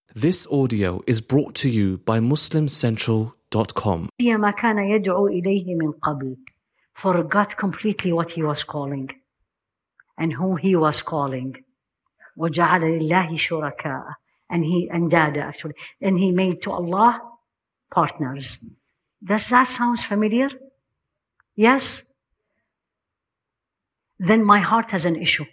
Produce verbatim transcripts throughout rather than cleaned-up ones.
This audio is brought to you by Muslim Central dot com. ما كان يدعو إليه من قبل, forgot completely what he was calling and who he was calling. وجعل لله شركاء, and he andada actually, and he made to Allah partners. Does that sound familiar? Yes? Then my heart has an issue.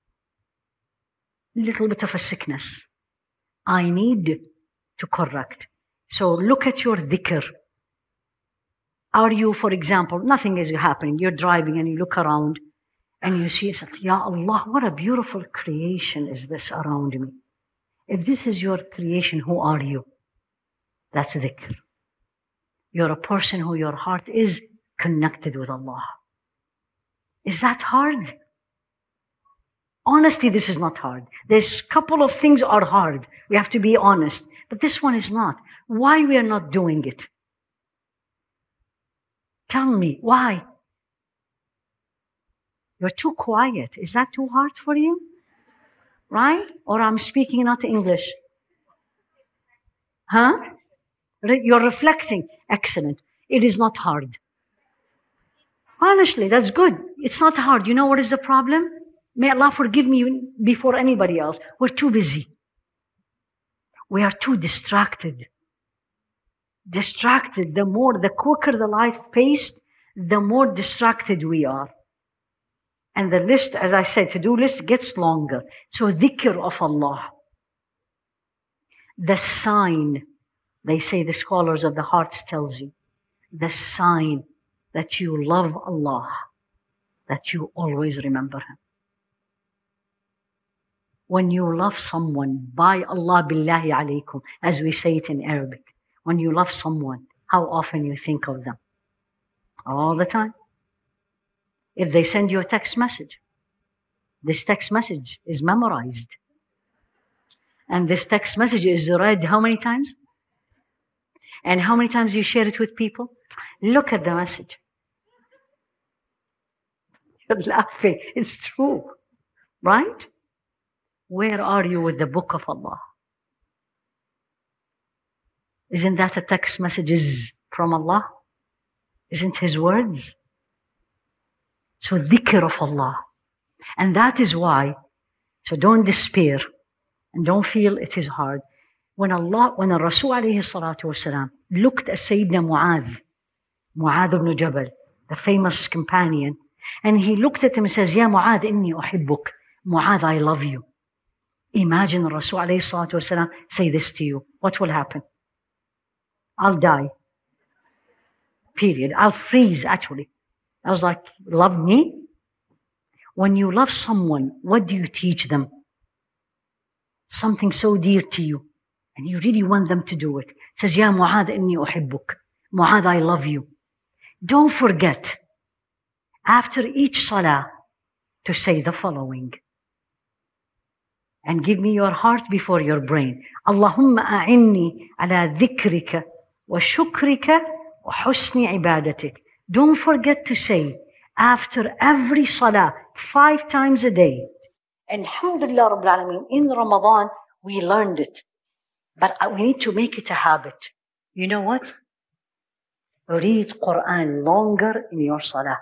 Little bit of a sickness. I need to correct. So look at your dhikr. Are you, for example, nothing is happening. You're driving and you look around and you see, Ya Allah, what a beautiful creation is this around me. If this is your creation, who are you? That's dhikr. You're a person who your heart is connected with Allah. Is that hard? Honestly, this is not hard. There's a couple of things are hard. We have to be honest. But this one is not. Why we are not doing it? Tell me, why? You're too quiet. Is that too hard for you? Right? Or I'm speaking not English? Huh? You're reflecting. Excellent. It is not hard. Honestly, that's good. It's not hard. You know what is the problem? May Allah forgive me before anybody else. We're too busy. We are too distracted. Distracted. The more, the quicker the life paced, the more distracted we are. And the list, as I said, to-do list gets longer. So dhikr of Allah. The sign, they say the scholars of the hearts tells you, the sign that you love Allah, that you always remember Him. When you love someone, by Allah billahi alaykum, as we say it in Arabic, when you love someone, how often you think of them? All the time. If they send you a text message, this text message is memorized. And this text message is read how many times? And how many times you share it with people? Look at the message. You're laughing. It's true. Right? Where are you with the book of Allah? Isn't that a text messages from Allah? Isn't His words? So dhikr of Allah. And that is why, so don't despair and don't feel it is hard. When Allah, when Rasul alayhi salatu wasalam looked at Sayyidina Mu'adh, Mu'adh ibn Jabal, the famous companion, and he looked at him and says, Ya Mu'adh, inni uhibbuk. Mu'adh, I love you. Imagine Rasul alayhi salatu wasalam say this to you. What will happen? I'll die. Period. I'll freeze, actually. I was like, love me? When you love someone, what do you teach them? Something so dear to you. And you really want them to do it. It says, Ya Mu'adh, inni uhibbuk. Mu'adh, I love you. Don't forget, after each salah, to say the following. And give me your heart before your brain. Allahumma a'inni ala dhikrika wa shukrika wa husni ibadatik. Don't forget to say after every salah, five times a day. And alhamdulillah Rabbil Alameen, in Ramadan, we learned it. But we need to make it a habit. You know what? Read Quran longer in your salah.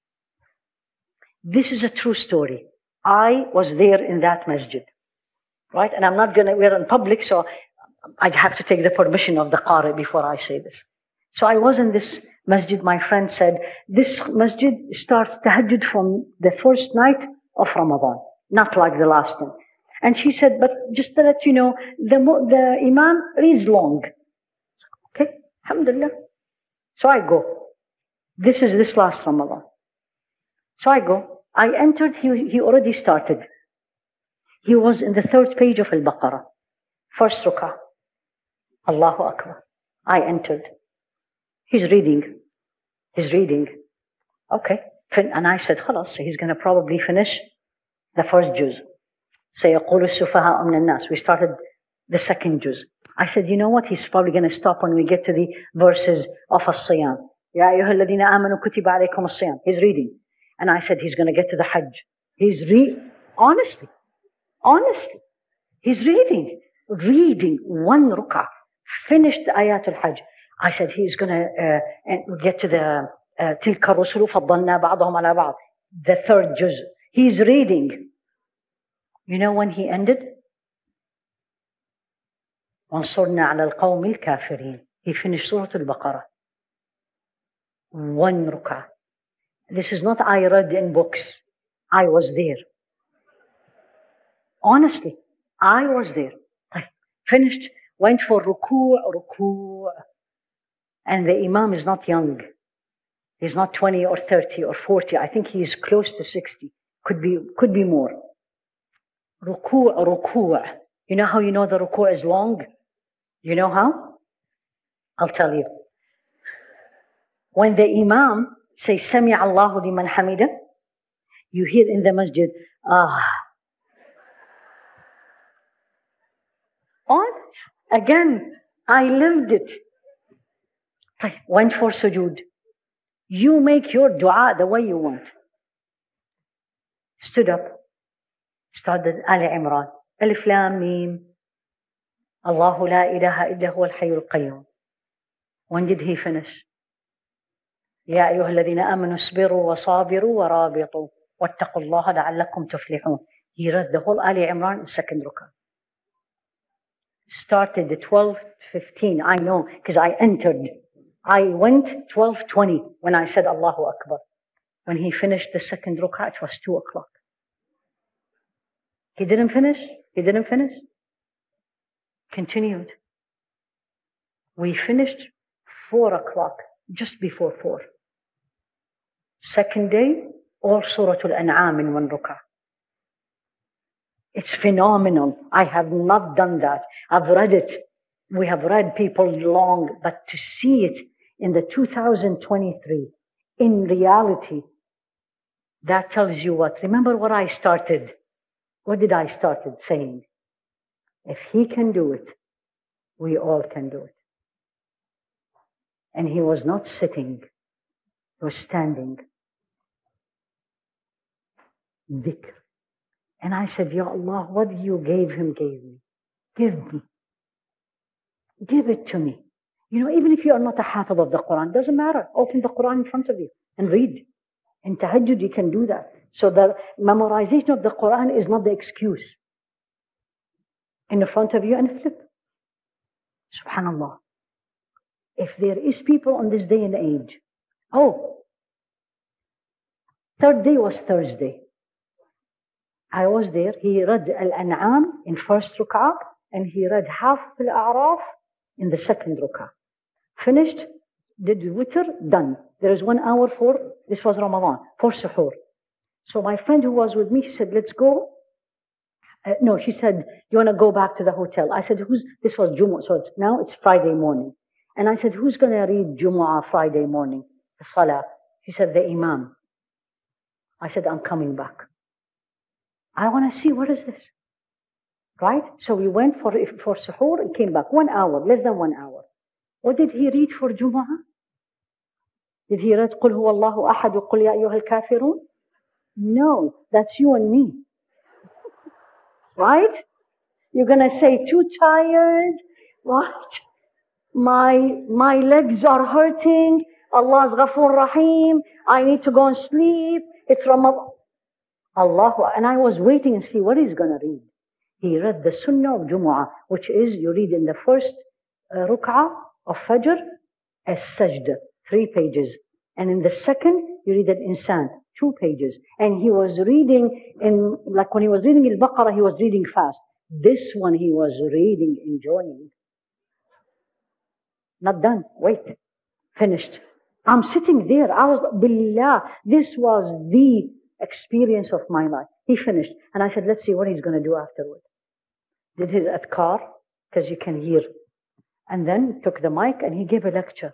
This is a true story. I was there in that masjid. Right? And I'm not going to, we're in public, so I have to take the permission of the Qari before I say this. So I was in this masjid, my friend said, this masjid starts tahajjud from the first night of Ramadan, not like the last one. And she said, but just to let you know, the, the Imam reads long. Okay, alhamdulillah. So I go. This is this last Ramadan. So I go. I entered, he, he already started. He was in the third page of Al-Baqarah. First rak'ah. Allahu Akbar. I entered. He's reading. He's reading. Okay. And I said, khalas, he's going to probably finish the first juz. سَيَقُولُ السُّفَهَاءُ مِنَ النَّاسِ. We started the second juz. I said, you know what? He's probably going to stop when we get to the verses of as-siyam. يَا أَيُّهَا الَّذِينَ آمَنُوا كُتِبَ عَلَيْكُمُ الصِّيَامُ. He's reading. And I said, he's going to get to the Hajj. He's re- honestly, honestly, he's reading. reading one ruk'ah, finished Ayatul Hajj. I said, he's going to uh, get to the تِلْكَ الرُّسُلُ فَضَّلْنَا بَعْضَهُمْ عَلَى بَعْضٍ, the third juz. He's reading. You know when he ended? وَانصُرْنَا عَلَى الْقَوْمِ الْكَافِرِينَ. He finished Surah Al-Baqarah. One ruk'ah. This is not I read in books. I was there. Honestly, I was there. I finished, went for ruku', ruku'. And the Imam is not young. He's not twenty or thirty or forty. I think he's close to sixty. Could be, could be more. Ruku', ruku'. You know how you know the ruku' is long? You know how? I'll tell you. When the Imam says, Sami Allahu liman hamida, you hear in the masjid, ah. On, again, I lived it. Went for sujood. You make your dua the way you want. Stood up. Started Ali Imran. Alif Lam Mim. Allahu la ilaha illa huwa al-hayyul qayyum. When did he finish? يا أيها الذين آمنوا اصبروا وصابروا ورابطوا واتقوا الله لعلكم تفلحون. He read the whole Ali Imran in second rakah. Started the twelve fifteen. I know because I entered. I went twelve twenty when I said Allahu Akbar. When he finished the second rakah, it was two o'clock. He didn't finish. He didn't finish. Continued. We finished four o'clock, just before four. Second day, all Surah Al-An'am in one rakah. It's phenomenal. I have not done that. I've read it. We have read people long, but to see it in the two thousand twenty-three, in reality, that tells you what. Remember what I started. What did I started saying? If he can do it, we all can do it. And he was not sitting, he was standing. Dhikr. And I said, Ya Allah, what you gave him, gave me. Give me. Give it to me. You know, even if you are not a hafiz of the Quran, doesn't matter. Open the Quran in front of you and read. In tahajjud, you can do that. So the memorization of the Quran is not the excuse. In front of you and flip. Subhanallah. If there is people on this day and age. Oh, third day was Thursday. I was there. He read Al-An'am in first rak'ah and he read half Al-A'raf in the second rak'ah. Finished, did witr, done. There is one hour for, this was Ramadan, for suhoor. So my friend who was with me, she said, let's go. Uh, no, she said, you want to go back to the hotel? I said, who's, this was Jumu'ah, so it's, now it's Friday morning. And I said, who's going to read Jumu'ah Friday morning, the Salah? She said, the Imam. I said, I'm coming back. I want to see, what is this? Right? So we went for, for suhoor and came back. One hour, less than one hour. What did he read for Jumu'ah? Did he read قُلْ هُوَ اللَّهُ أَحَدُ وَقُلْ يَا أَيُّهَا الْكَافِرُونَ? No, that's you and me. Right? You're going to say, too tired. What? My, my legs are hurting. Allah's Ghafoor Rahim. I need to go and sleep. It's Ramadan. Allahu. And I was waiting and see what he's going to read. He read the Sunnah of Jumu'ah, which is you read in the first uh, ruk'ah of Fajr as Sajda, three pages. And in the second, you read Al-Insan, two pages. And he was reading, in like when he was reading Al-Baqarah, he was reading fast. This one he was reading, enjoying. Not done. Wait. Finished. I'm sitting there. I was, Billah, this was the experience of my life. He finished. And I said, let's see what he's going to do afterward. Did his adkar, because you can hear. And then took the mic and he gave a lecture.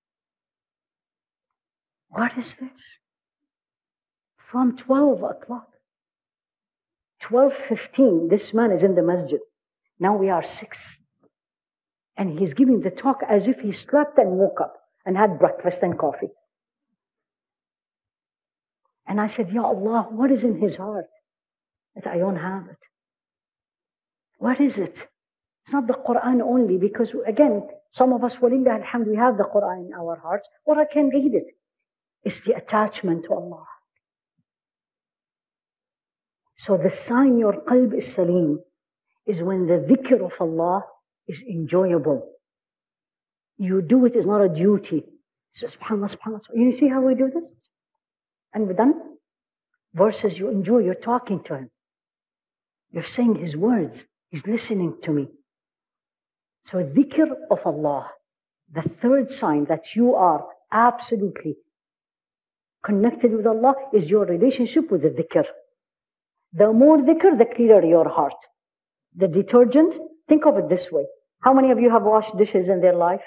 What is this? From twelve o'clock. twelve fifteen, this man is in the masjid. Now we are six. And he's giving the talk as if he slept and woke up and had breakfast and coffee. And I said, Ya Allah, what is in his heart? That I don't have it. What is it? It's not the Quran only, because again, some of us, walillah alhamd, we have the Quran in our hearts, or I can read it. It's the attachment to Allah. So the sign your qalb is salim is when the dhikr of Allah is enjoyable. You do it, is not a duty. So, subhanallah, subhanallah. You see how we do this? And we're done. Versus you enjoy, you're talking to Him. You're saying His words. He's listening to me. So dhikr of Allah, the third sign that you are absolutely connected with Allah is your relationship with the dhikr. The more dhikr, the clearer your heart. The detergent, think of it this way. How many of you have washed dishes in their life?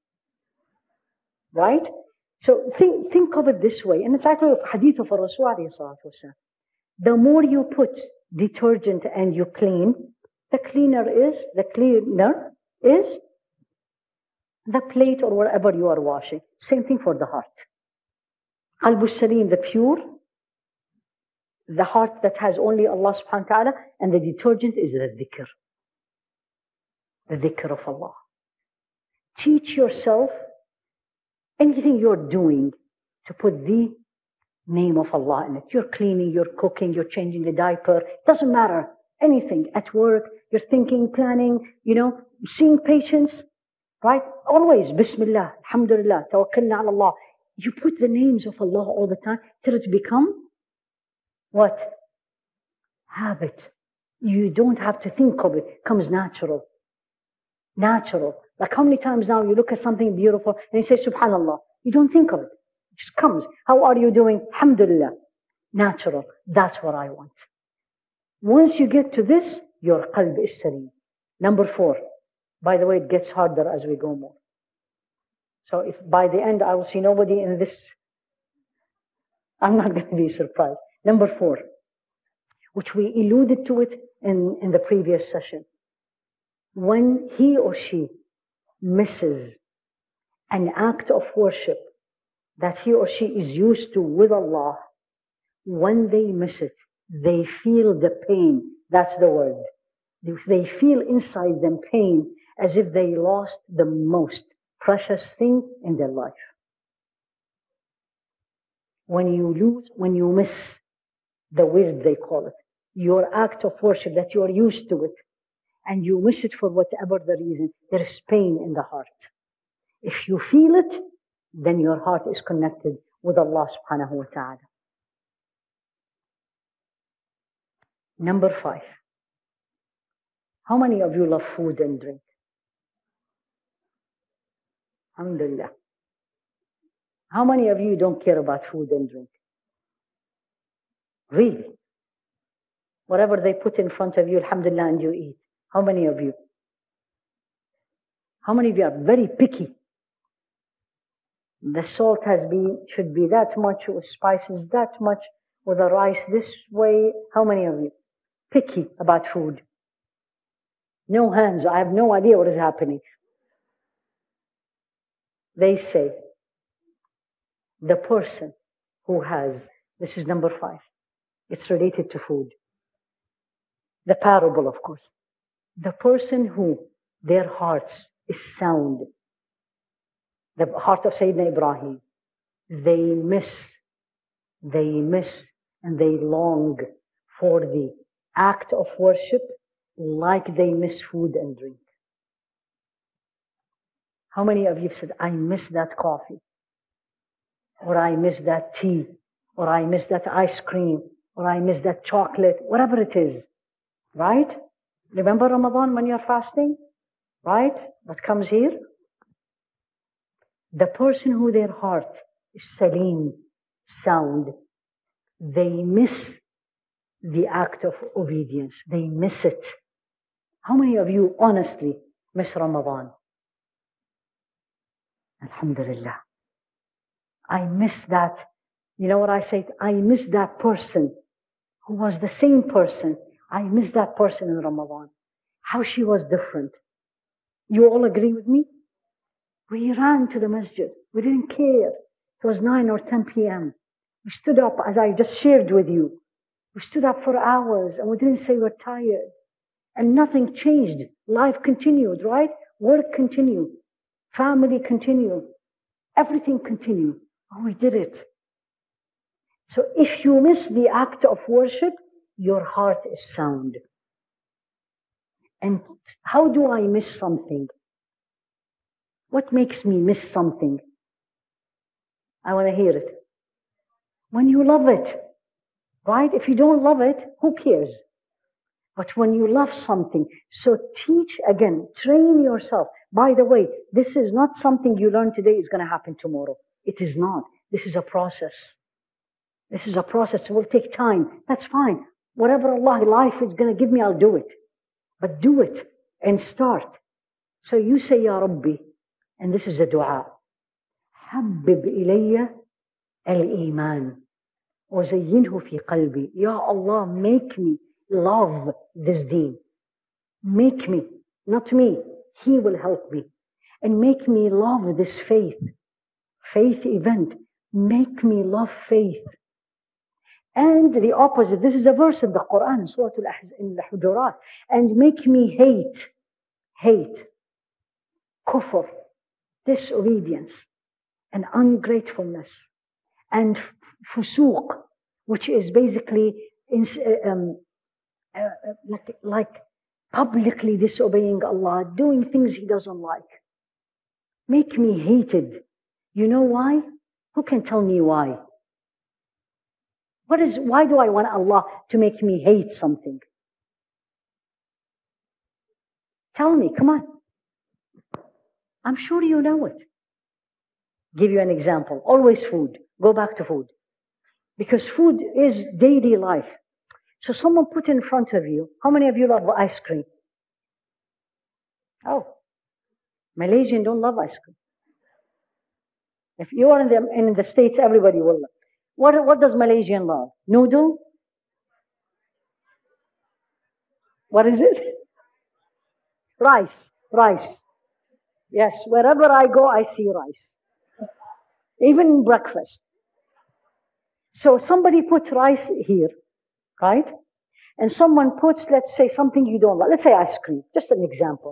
Right? So think, think of it this way. And it's actually a hadith of Rasul alayhi salatu wasalam. The more you put detergent and you clean, the cleaner is, the cleaner is the plate or whatever you are washing. Same thing for the heart. Qalbu salim, the pure, the heart that has only Allah subhanahu wa ta'ala, and the detergent is the dhikr. The dhikr of Allah. Teach yourself anything you're doing to put the name of Allah in it. You're cleaning, you're cooking, you're changing the diaper. Doesn't matter. Anything. At work, you're thinking, planning, you know, seeing patients. Right? Always, Bismillah, Alhamdulillah, Tawakkalna ala Allah. You put the names of Allah all the time till it become what? Habit. You don't have to think of it. It comes natural. Natural. Like how many times now you look at something beautiful and you say, Subhanallah. You don't think of it. It just comes. How are you doing? Alhamdulillah. Natural. That's what I want. Once you get to this, your qalb is salim. Number four. By the way, it gets harder as we go more. So if by the end I will see nobody in this, I'm not going to be surprised. Number four, which we alluded to it in, in the previous session. When he or she misses an act of worship that he or she is used to with Allah, when they miss it, they feel the pain. That's the word. They feel inside them pain as if they lost the most precious thing in their life. When you lose, when you miss the wird, they call it, your act of worship that you are used to it, and you miss it for whatever the reason, there is pain in the heart. If you feel it, then your heart is connected with Allah subhanahu wa ta'ala. Number five. How many of you love food and drink? Alhamdulillah. How many of you don't care about food and drink? Really? Whatever they put in front of you, alhamdulillah, and you eat. How many of you? How many of you are very picky? The salt has been, should be that much, with spices that much, with the rice this way. How many of you? Picky about food. No hands. I have no idea what is happening. They say, the person who has, this is number five, it's related to food. The parable, of course. The person who, their hearts is sound, the heart of Sayyidina Ibrahim, they miss, they miss, and they long for the act of worship like they miss food and drink. How many of you have said, I miss that coffee, or I miss that tea, or I miss that ice cream, or I miss that chocolate, whatever it is, right? Remember Ramadan when you're fasting, right? What comes here? The person who their heart is salim, sound, they miss the act of obedience. They miss it. How many of you honestly miss Ramadan? Alhamdulillah. I miss that. You know what I say? I miss that person who was the same person. I miss that person in Ramadan. How she was different. You all agree with me? We ran to the masjid. We didn't care. It was nine or ten p.m. We stood up, as I just shared with you. We stood up for hours and we didn't say we're tired. And nothing changed. Life continued, right? Work continued. Family continued. Everything continued. Oh, we did it. So if you miss the act of worship, your heart is sound. And how do I miss something? What makes me miss something? I want to hear it. When you love it, right? If you don't love it, who cares? But when you love something, so teach again, train yourself. By the way, this is not something you learn today is going to happen tomorrow. It is not. This is a process. This is a process. It will take time. That's fine. Whatever Allah life is going to give me, I'll do it. But do it and start. So you say, Ya Rabbi, and this is a dua. حبب إلي الإيمان وزينه في قلبي. Ya Allah, make me love this deen. Make me, not me. He will help me. And make me love this faith. Faith event. Make me love faith. And the opposite. This is a verse in the Quran, Surah Al-Hujurat. And make me hate. Hate. Kufr. Disobedience. And ungratefulness. And fusuq, which is basically in, um, uh, like, like publicly disobeying Allah, doing things He doesn't like. Make me hated. You know why? Who can tell me why? What is, why do I want Allah to make me hate something? Tell me, come on. I'm sure you know it. Give you an example. Always food. Go back to food. Because food is daily life. So someone put in front of you, how many of you love ice cream? Oh, Malaysians don't love ice cream. If you are in the, in the States, everybody will love. What, what does Malaysian love? Noodle? What is it? Rice. Rice. Yes, wherever I go, I see rice. Even in breakfast. So somebody put rice here, right? And someone puts, let's say, something you don't like. Let's say ice cream. Just an example.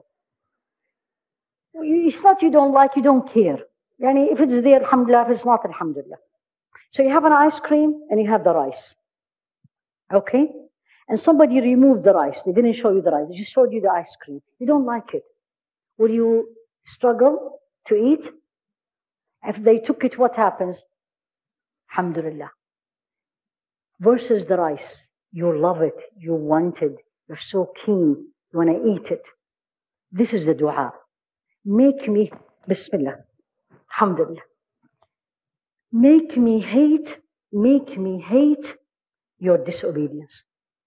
It's not you don't like, you don't care. Yani if it's there, alhamdulillah. If it's not, alhamdulillah. So you have an ice cream and you have the rice. Okay? And somebody removed the rice. They didn't show you the rice. They just showed you the ice cream. You don't like it. Will you struggle to eat? If they took it, what happens? Alhamdulillah. Versus the rice. You love it. You want it. You're so keen. You want to eat it. This is the dua. Make me, Bismillah. Alhamdulillah. Make me hate, make me hate your disobedience.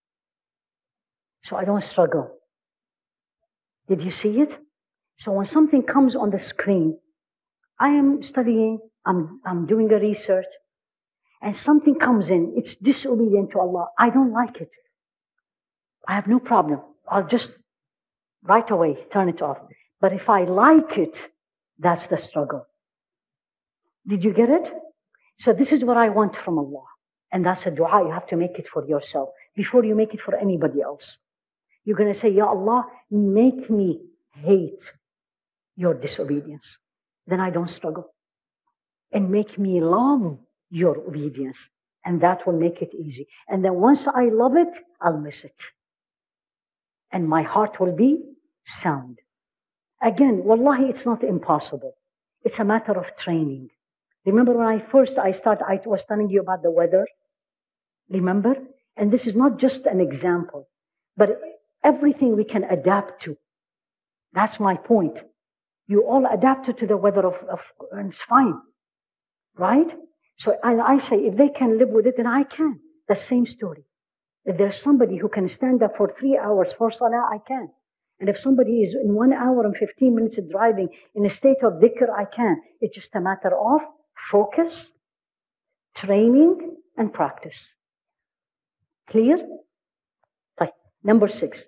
So I don't struggle. Did you see it? So when something comes on the screen, I am studying, I'm, I'm doing a research, and something comes in, it's disobedient to Allah. I don't like it. I have no problem. I'll just right away turn it off. But if I like it, that's the struggle. Did you get it? So this is what I want from Allah. And that's a dua. You have to make it for yourself before you make it for anybody else. You're going to say, Ya Allah, make me hate your disobedience. Then I don't struggle. And make me love your obedience. And that will make it easy. And then once I love it, I'll miss it. And my heart will be sound. Again, wallahi, it's not impossible. It's a matter of training. Remember when I first I started, I was telling you about the weather? Remember? And this is not just an example, but everything we can adapt to. That's my point. You all adapted to the weather of, of and it's fine. Right? So and I say, if they can live with it, then I can. The same story. If there's somebody who can stand up for three hours for salah, I can. And if somebody is in one hour and fifteen minutes of driving in a state of dhikr, I can. It's just a matter of focus, training, and practice. Clear? Right. Number six.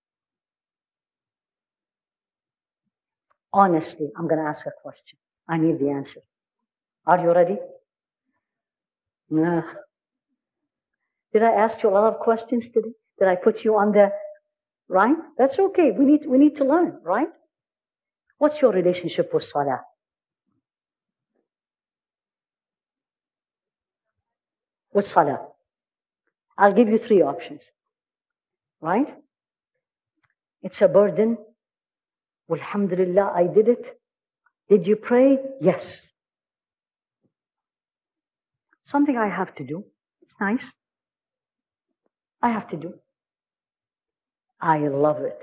Honestly, I'm going to ask a question. I need the answer. Are you ready? No. Did I ask you a lot of questions today? Did I put you on the right? That's okay. We need, we need to learn, right? What's your relationship with salah? With salah? I'll give you three options, right? It's a burden. Alhamdulillah, I did it. Did you pray? Yes. Something I have to do. It's nice. I have to do. I love it.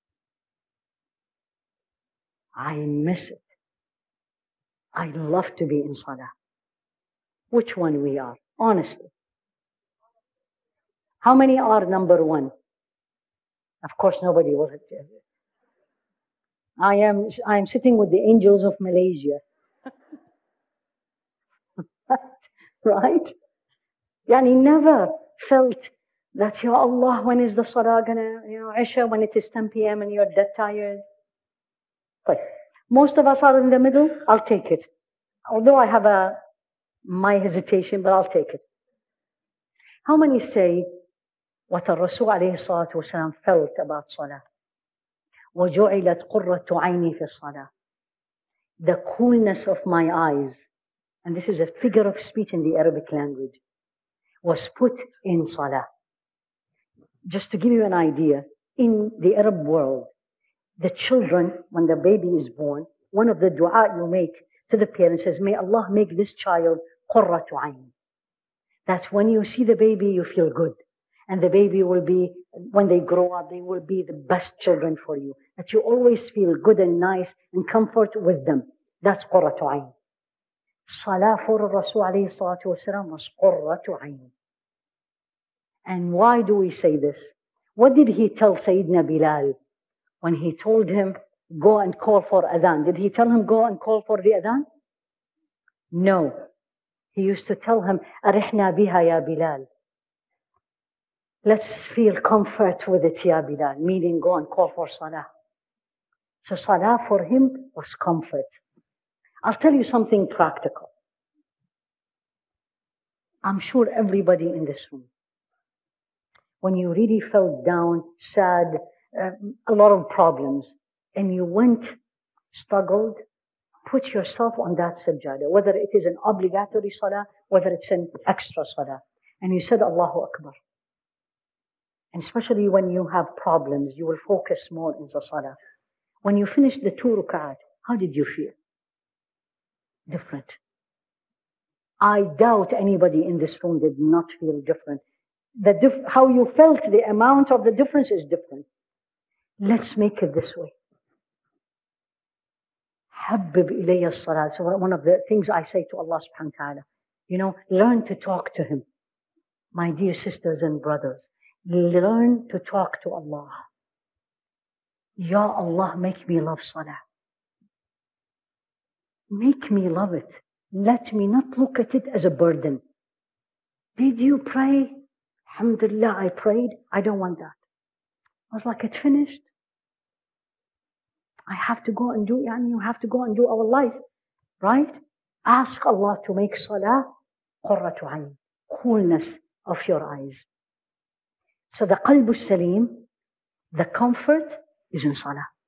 I miss it. I love to be in salah. Which one we are? Honestly. How many are number one? Of course, nobody will. I am, I am sitting with the angels of Malaysia. Right? Yani never felt that, Ya Allah, when is the salah gonna, you know, Isha, when it is ten p.m. and you're dead tired. But most of us are in the middle. I'll take it. Although I have a, my hesitation, but I'll take it. How many say what the Rasul alayhi salatu wasalam felt about salah? وَجُعِلَتْ قُرَّةُ عَيْنِي فِي الصَّلَاةِ. The coolness of my eyes, and this is a figure of speech in the Arabic language, was put in salah. Just to give you an idea, in the Arab world, the children, when the baby is born, one of the dua you make to the parents says, may Allah make this child qurratu ayn. That's when you see the baby, you feel good. And the baby will be, when they grow up, they will be the best children for you. That you always feel good and nice and comfort with them. That's qurratu ayn. Salah for Rasul alayhi salatu wasalam was qurratu ayn. And why do we say this? What did he tell Sayyidina Bilal when he told him, go and call for adhan? Did he tell him, go and call for the adhan? No. He used to tell him, Arihna biha ya Bilal. Let's feel comfort with it, ya Bilal. Meaning, go and call for salah. So salah for him was comfort. I'll tell you something practical. I'm sure everybody in this room, when you really felt down, sad, uh, a lot of problems, and you went, struggled, put yourself on that sajjada, whether it is an obligatory salah, whether it's an extra salah, and you said Allahu Akbar. And especially when you have problems, you will focus more in the salah. When you finished the two rak'at, how did you feel? Different. I doubt anybody in this room did not feel different. The dif- how you felt, the amount of the difference is different. Let's make it this way. Habbib ilayya salat. So one of the things I say to Allah subhanahu wa ta'ala, you know, learn to talk to Him. My dear sisters and brothers, learn to talk to Allah. Ya Allah, make me love salah. Make me love it. Let me not look at it as a burden. Did you pray? Alhamdulillah, I prayed. I don't want that. I was like, it's finished. I have to go and do, yani you have to go and do our life, right? Ask Allah to make salah qurratu ayn, coolness of your eyes. So the qalbu salim, the comfort is in salah.